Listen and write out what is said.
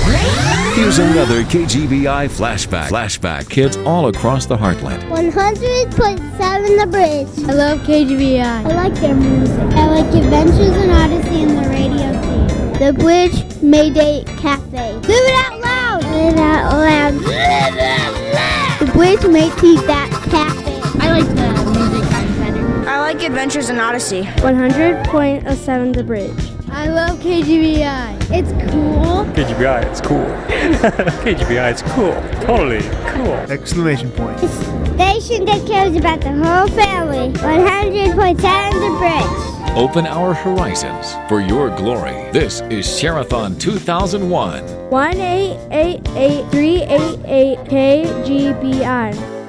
Here's another KGBI flashback. Kids all across the heartland. 100.7 The Bridge. I love KGBI. I like their music. I like Adventures in Odyssey and the radio team. The Bridge Mayday Cafe. Live it out loud. Live out loud. Live out loud. The Bridge Mayday Cafe. I like the music kind of better. I like Adventures in Odyssey. 100.7 The Bridge. I love KGBI. It's cool. KGBI, it's cool. KGBI, it's cool. Totally cool. Exclamation point. Station that cares about the whole family. 100.7 The Bridge. Open our horizons for your glory. This is Share-a-thon 2001. 1-888-388-KGBI.